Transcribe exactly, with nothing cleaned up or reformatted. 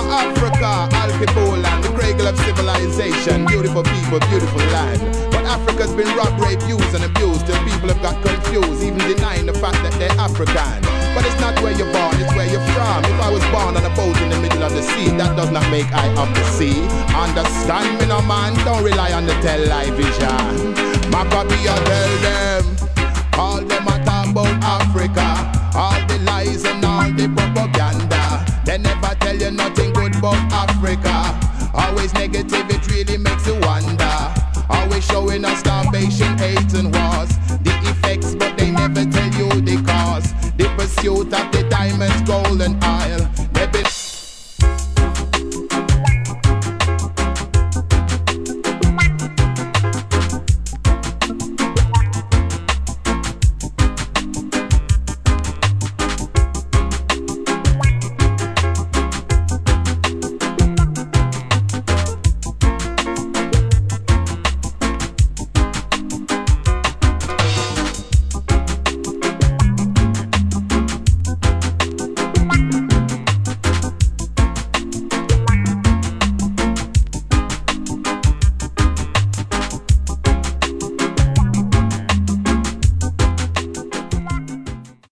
Africa, Alkebulan, the cradle of civilization. Beautiful people, beautiful land. But Africa's been robbed, raped, used and abused till people have got confused, even denying the fact that they're African. But it's not where you're born, it's where you're from. If I was born on a boat in the middle of the sea, that does not make I of the sea. Understand me no man, don't rely on the television. Maccabee, tell them, all them a talk about Africa, all the lies and all the propaganda. They never tell you nothing good about Africa. Always negative